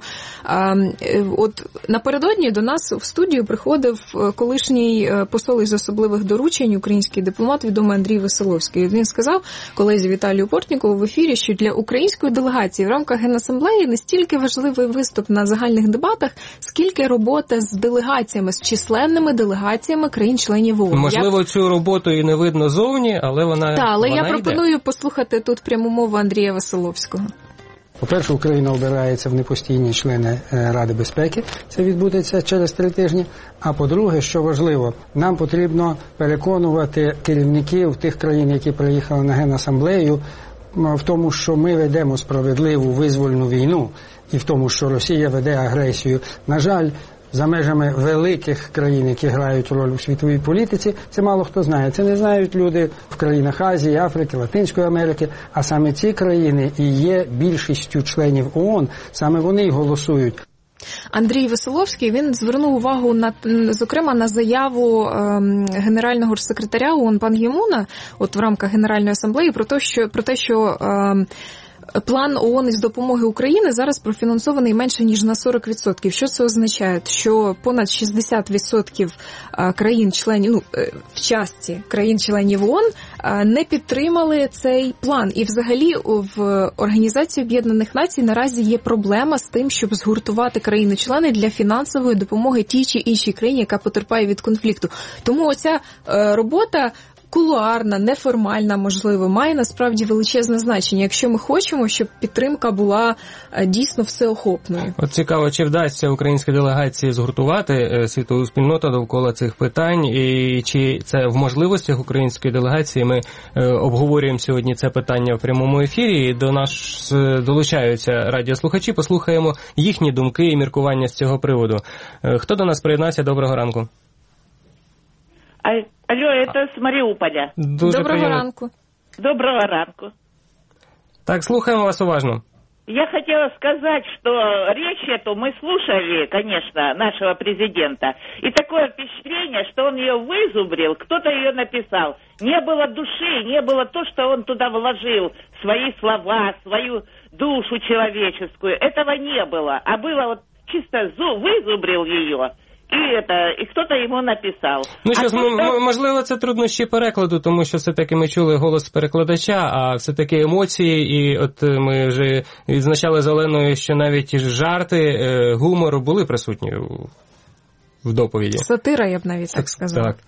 От напередодні до нас в студію приходив колишній посол із особливих доручень, український дипломат, відомий Андрій Веселовський. Він сказав колезі Віталію Портнікову в ефірі, що для української делегації в рамках Генасамблеї не стільки важливий виступ на загальних дебатах, скільки робота з делегаціями, з численними делегаціями країн-членів ООН. Можливо, цю роботу і не видно зовні, але вона я пропоную послухати тут пряму мову Андрія Веселовського. По-перше, Україна обирається в непостійні члени Ради безпеки, це відбудеться через 3 тижні. А по-друге, що важливо, нам потрібно переконувати керівників тих країн, які приїхали на Генасамблею, в тому, що ми ведемо справедливу визвольну війну, і в тому, що Росія веде агресію. На жаль, за межами великих країн, які грають роль у світовій політиці, це мало хто знає. Це не знають люди в країнах Азії, Африки, Латинської Америки, а саме ці країни і є більшістю членів ООН, саме вони й голосують. Андрій Веселовський, він звернув увагу зокрема на заяву генерального секретаря ООН Пан Гі Муна, от в рамках Генеральної асамблеї, про те, що план ООН із допомоги Україні зараз профінансований менше, ніж на 40%. Що це означає? Що понад 60% країн-членів, в частці країн-членів ООН не підтримали цей план. І взагалі в Організації Об'єднаних Націй наразі є проблема з тим, щоб згуртувати країни-члени для фінансової допомоги тій чи іншій країні, яка потерпає від конфлікту. Тому оця робота кулуарна, неформальна, можливо, має насправді величезне значення, якщо ми хочемо, щоб підтримка була дійсно всеохопною. От цікаво, чи вдасться українській делегації згуртувати світову спільноту довкола цих питань, і чи це в можливостях української делегації. Ми обговорюємо сьогодні це питання в прямому ефірі, і до нас долучаються радіослухачі, послухаємо їхні думки і міркування з цього приводу. Хто до нас приєднався? Доброго ранку. Алло, это с Мариуполя. Доброго ранку. Доброго ранку. Так, слухаємо вас уважно. Я хотела сказать, что речь эту мы слушали, конечно, нашего президента, и такое впечатление, что он ее вызубрил, кто-то ее написал. Не было души, не было то, что он туда вложил, свои слова, свою душу человеческую. Этого не было, а было вот чисто вызубрил ее. І хто-то йому написав. Можливо, це труднощі перекладу, тому що все-таки ми чули голос перекладача, а все-таки емоції, і от ми вже відзначали з Оленою, що навіть жарти, гумор були присутні в доповіді. Сатира, я б навіть так сказала. Так.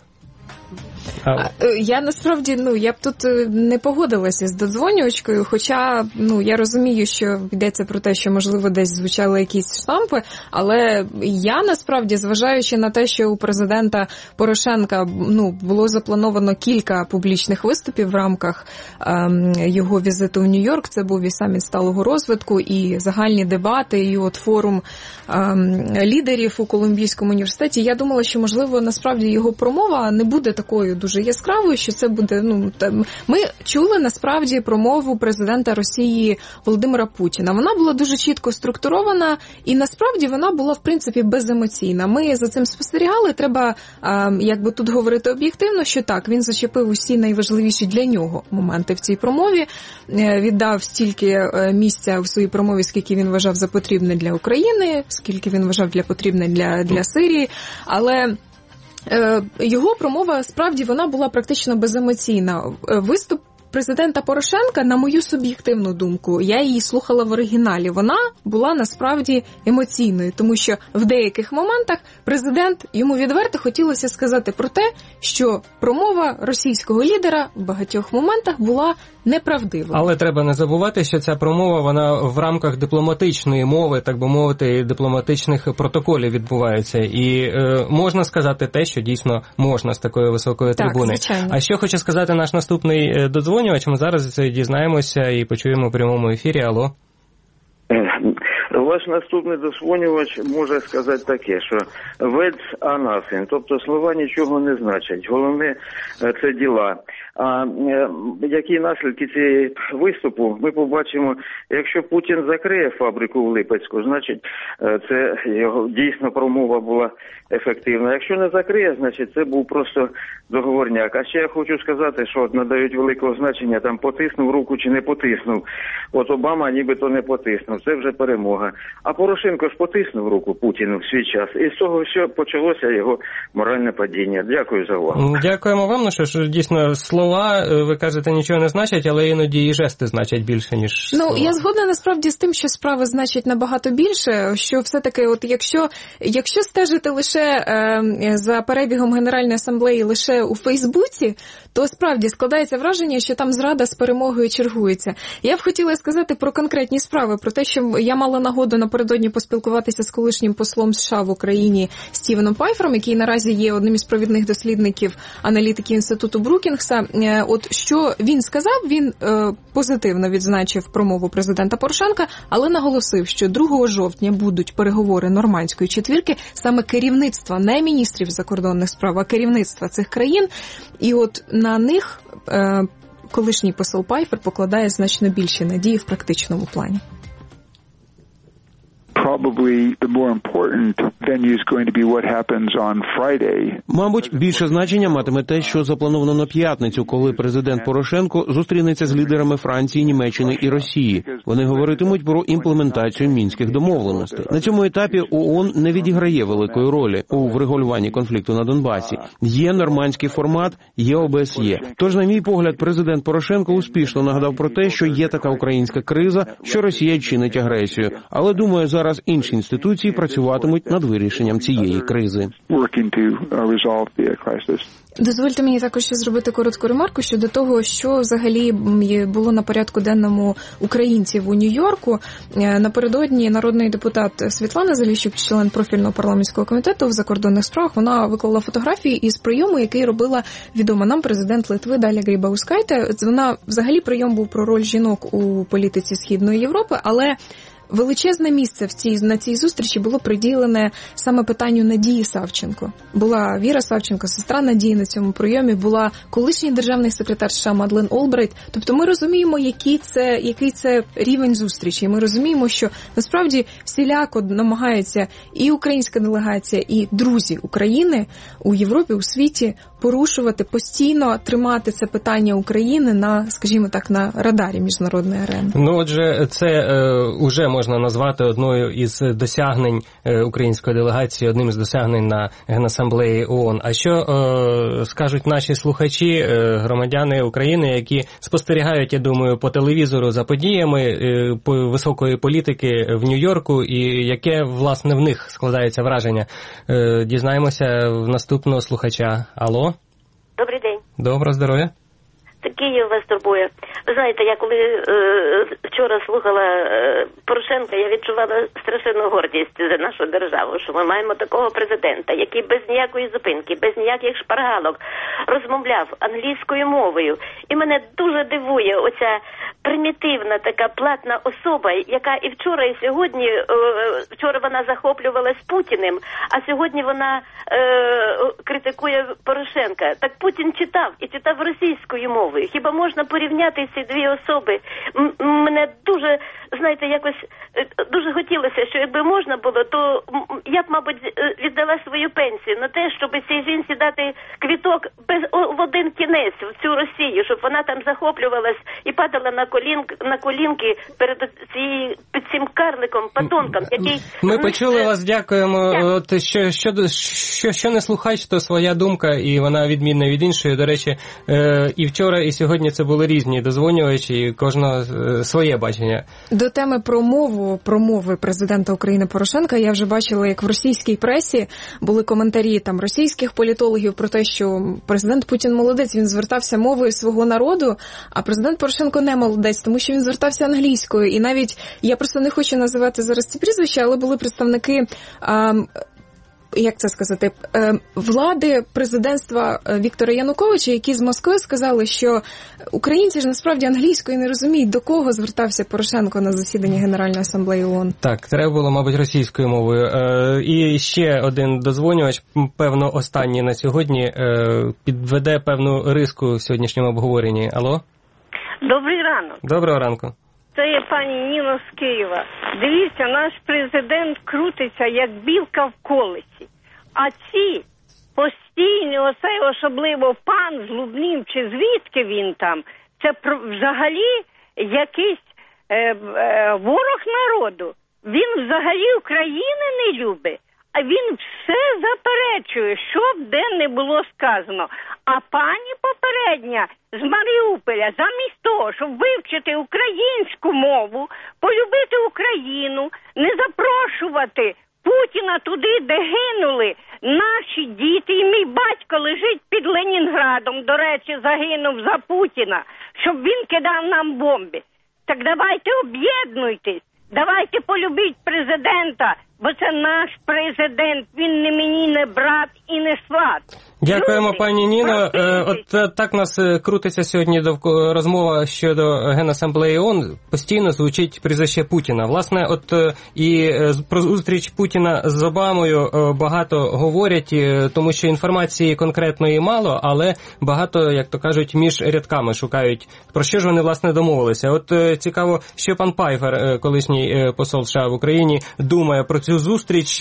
Я насправді, я б тут не погодилася з додзвонювачкою, хоча, я розумію, що йдеться про те, що, можливо, десь звучали якісь штампи, але я, насправді, зважаючи на те, що у президента Порошенка, було заплановано кілька публічних виступів в рамках його візиту в Нью-Йорк, це був і саміт сталого розвитку, і загальні дебати, і от форум лідерів у Колумбійському університеті, я думала, що, можливо, насправді його промова не буде такою такою дуже яскравою, що це буде, ми чули насправді промову президента Росії Володимира Путіна. Вона була дуже чітко структурована і насправді вона була, в принципі, беземоційна. Ми за цим спостерігали, треба, якби тут говорити об'єктивно, що так, він зачепив усі найважливіші для нього моменти в цій промові, віддав стільки місця в своїй промові, скільки він вважав за потрібне для України, скільки він вважав потрібне для Сирії, але його промова, справді, вона була практично беземоційна. Виступ президента Порошенка, на мою суб'єктивну думку, я її слухала в оригіналі, вона була насправді емоційною, тому що в деяких моментах президент, йому відверто хотілося сказати про те, що промова російського лідера в багатьох моментах була неправдивою. Але треба не забувати, що ця промова, вона в рамках дипломатичної мови, так би мовити, дипломатичних протоколів відбувається. І можна сказати те, що дійсно можна з такої високої трибуни. Звичайно. А що хоче сказати наш наступний додзвонювач, ми зараз дізнаємося і почуємо в прямому ефірі. Алло. Ваш наступний дозвонювач може сказати таке, що words are nothing, тобто слова нічого не значать, головне це діла. А які наслідки цієї виступу ми побачимо, якщо Путін закриє фабрику в Липецьку, значить це його дійсно промова була ефективна. Якщо не закриє, значить це був просто договорняк. А ще я хочу сказати, що надають великого значення, там потиснув руку чи не потиснув. От Обама нібито не потиснув, це вже перемога. А Порошенко ж потиснув руку Путіну в свій час. І з цього все почалося його моральне падіння. Дякую за увагу. Дякуємо вам. Ну що ж, дійсно, слова, ви кажете, нічого не значать, але іноді і жести значать більше, ніж слова. Я згодна насправді з тим, що справи значать набагато більше, що все-таки, от якщо стежити лише за перебігом Генеральної асамблеї лише у Фейсбуці, то справді складається враження, що там зрада з перемогою чергується. Я б хотіла сказати про конкретні справи, про те, що я мала нагоду напередодні поспілкуватися з колишнім послом США в Україні Стівеном Пайфером, який наразі є одним із провідних дослідників аналітиків Інституту Брукінгса. От що він сказав, він позитивно відзначив промову президента Порошенка, але наголосив, що 2 жовтня будуть переговори Нормандської четвірки, саме керівництва, не міністрів закордонних справ, а керівництва цих країн. І от на них колишній посол Пайфер покладає значно більше надії в практичному плані. Мабуть, більше значення матиме те, що заплановано на п'ятницю, коли президент Порошенко зустрінеться з лідерами Франції, Німеччини і Росії. Вони говоритимуть про імплементацію мінських домовленостей. На цьому етапі ООН не відіграє великої ролі у врегулюванні конфлікту на Донбасі. Є нормандський формат, є ОБСЄ. Тож, на мій погляд, президент Порошенко успішно нагадав про те, що є така українська криза, що Росія чинить агресію. Але, думаю, зараз інші інституції працюватимуть над вирішенням цієї кризи. Дозвольте мені також ще зробити коротку ремарку щодо того, що взагалі було на порядку денному українців у Нью-Йорку. Напередодні народний депутат Світлана Заліщук, член профільного парламентського комітету в закордонних справах, вона виклала фотографії із прийому, який робила відома нам президент Литви Даля Грибаускайте. Вона взагалі прийом був про роль жінок у політиці Східної Європи, але величезне місце на цій зустрічі було приділене саме питанню Надії Савченко. Була Віра Савченко, сестра Надії на цьому прийомі, була колишній державний секретар США Мадлен Олбрайт. Тобто ми розуміємо, який це рівень зустрічі. Ми розуміємо, що насправді всіляко намагається і українська делегація, і друзі України у Європі, у світі порушувати, постійно тримати це питання України на, скажімо так, на радарі міжнародної арени. Отже, це уже можна назвати одною із досягнень української делегації, одним із досягнень на Генасамблеї ООН. А що скажуть наші слухачі, громадяни України, які спостерігають, я думаю, по телевізору за подіями високої політики в Нью-Йорку, і яке, власне, в них складається враження? Дізнаємося в наступного слухача. Алло? Добрий день. Доброго здоров'я. Київ вас турбує. Ви знаєте, я коли вчора слухала Порошенка я відчувала страшенну гордість за нашу державу, що ми маємо такого президента, який без ніякої зупинки, без ніяких шпаргалок розмовляв англійською мовою. І мене дуже дивує оця примітивна така платна особа, яка і вчора, і сьогодні, вчора вона захоплювалась Путіним, а сьогодні вона критикує Порошенка. Так Путін читав, і читав російською мовою. Хіба можна порівняти ці дві особи? Мене дуже, знаєте, якось дуже хотілося, що якби можна було, то я б, мабуть, віддала свою пенсію на те, щоб цій жінці дати квіток в один кінець в цю Росію, щоб вона там захоплювалась і падала на колінки перед цим карликом, подонком, який... Ми почули вас, дякуємо. От що не слухач, то своя думка, і вона відмінна від іншої. До речі, і вчора, і сьогодні це були різні дозвонювачі, і кожного своє бачення. До теми про мови президента України Порошенка, я вже бачила, як в російській пресі були коментарі там російських політологів про те, що президент Путін молодець, він звертався мовою свого народу, а президент Порошенко не молодець, тому що він звертався англійською. І навіть, я просто не хочу називати зараз ці прізвища, але були представники як це сказати, влади президентства Віктора Януковича, які з Москви сказали, що українці ж насправді англійською не розуміють, до кого звертався Порошенко на засіданні Генеральної асамблеї ООН. Так, треба було, мабуть, російською мовою. І ще один дозвонювач, певно, останній на сьогодні, підведе певну риску в сьогоднішньому обговоренні. Алло? Добрий ранок. Доброго ранку. Це є пані Ніна з Києва. Дивіться, наш президент крутиться, як білка в колесі. А ці постійні, оцей особливо пан з Лубнів, чи звідки він там, це взагалі якийсь ворог народу. Він взагалі України не любить. А він все заперечує, що б де не було сказано. А пані попередня з Маріуполя, замість того, щоб вивчити українську мову, полюбити Україну, не запрошувати Путіна туди, де гинули наші діти, і мій батько лежить під Ленінградом, до речі, загинув за Путіна, щоб він кидав нам бомби. Так давайте об'єднуйтесь, давайте полюбіть президента, бо це наш президент, він не мені, не брат і не сват. Дякуємо, пані Ніно. От так нас крутиться сьогодні розмова щодо Генасамблеї ООН. Постійно звучить прізвище Путіна. Власне, от і про зустріч Путіна з Обамою багато говорять, тому що інформації конкретної мало, але багато, як то кажуть, між рядками шукають, про що ж вони, власне, домовилися. От цікаво, що пан Пайфер, колишній посол США в Україні, думає про цю зустріч.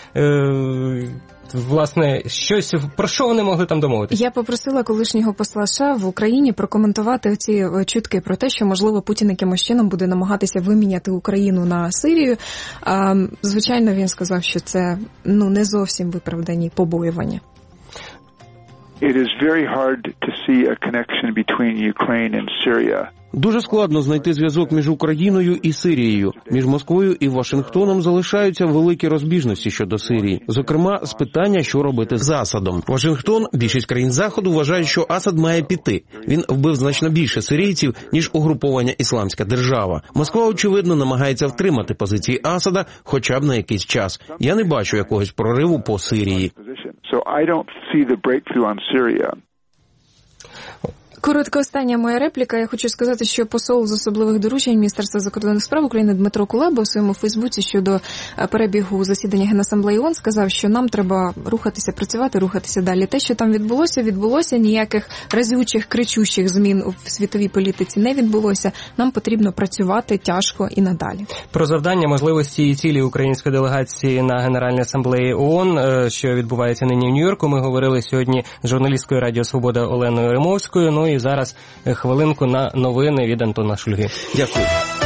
Власне, щось, про що вони могли там домовитися? Я попросила колишнього посла США в Україні прокоментувати оці чутки про те, що, можливо, Путін якимось чином буде намагатися виміняти Україну на Сирію. Звичайно, він сказав, що це не зовсім виправдані побоювання. It is very hard to see a connection between Ukraine and Syria. Дуже складно знайти зв'язок між Україною і Сирією. Між Москвою і Вашингтоном залишаються великі розбіжності щодо Сирії. Зокрема, з питання, що робити з Асадом. Вашингтон, більшість країн Заходу вважають, що Асад має піти. Він вбив значно більше сирійців, ніж угруповання Ісламська держава. Москва, очевидно, намагається втримати позиції Асада хоча б на якийсь час. Я не бачу якогось прориву по Сирії. So I don't see the breakthrough on Syria. Коротка остання моя репліка. Я хочу сказати, що посол з особливих доручень Міністерства закордонних справ України Дмитро Кулеба у своєму Фейсбуці щодо перебігу засідання Генасамблеї ООН сказав, що нам треба рухатися, працювати, рухатися далі. Те, що там відбулося, ніяких разючих, кричущих змін в світовій політиці не відбулося. Нам потрібно працювати тяжко і надалі. Про завдання, можливості і цілі української делегації на Генеральній асамблеї ООН, що відбувається нині в Нью-Йорку, ми говорили сьогодні з журналісткою Радіо Свобода Оленою Римовською. І зараз хвилинку на новини від Антона Шульги. Дякую.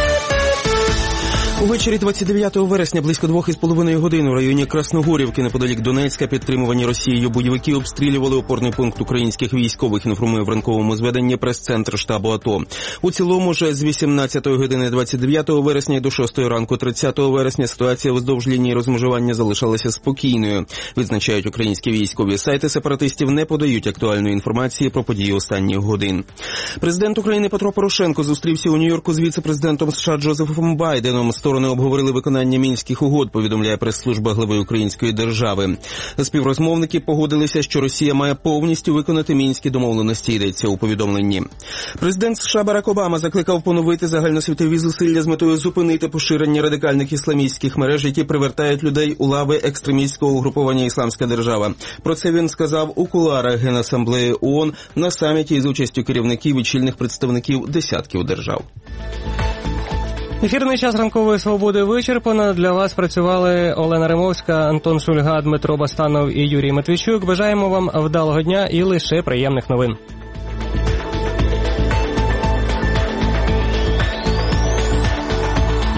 Увечері 29 вересня близько 2,5 годин у районі Красногорівки неподалік Донецька підтримувані Росією бойовики обстрілювали опорний пункт українських військових, інформує в ранковому зведенні прес-центр штабу АТО. У цілому ж з 18 години 29 вересня до 6 ранку 30 вересня ситуація вздовж лінії розмежування залишалася спокійною. Відзначають українські військові. Сайти сепаратистів не подають актуальної інформації про події останніх годин. Президент України Петро Порошенко зустрівся у Нью-Йорку з віце-президентом США Джозефом Байденом. сторони обговорили виконання мінських угод, повідомляє прес-служба глави української держави. Співрозмовники погодилися, що Росія має повністю виконати мінські домовленості, йдеться у повідомленні. Президент США Барак Обама закликав поновити загальносвітові зусилля з метою зупинити поширення радикальних ісламістських мереж, які привертають людей у лави екстремістського угруповання «Ісламська держава». Про це він сказав у кулуарах Генасамблеї ООН на саміті із участю керівників і чільних представників десятків держав. Ефірний час ранкової свободи вичерпано. Для вас працювали Олена Римовська, Антон Шульга, Дмитро Бастанов і Юрій Матвійчук. Бажаємо вам вдалого дня і лише приємних новин.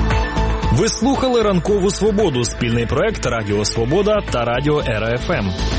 Ви слухали «Ранкову свободу» – спільний проект Радіо Свобода та Радіо РФМ.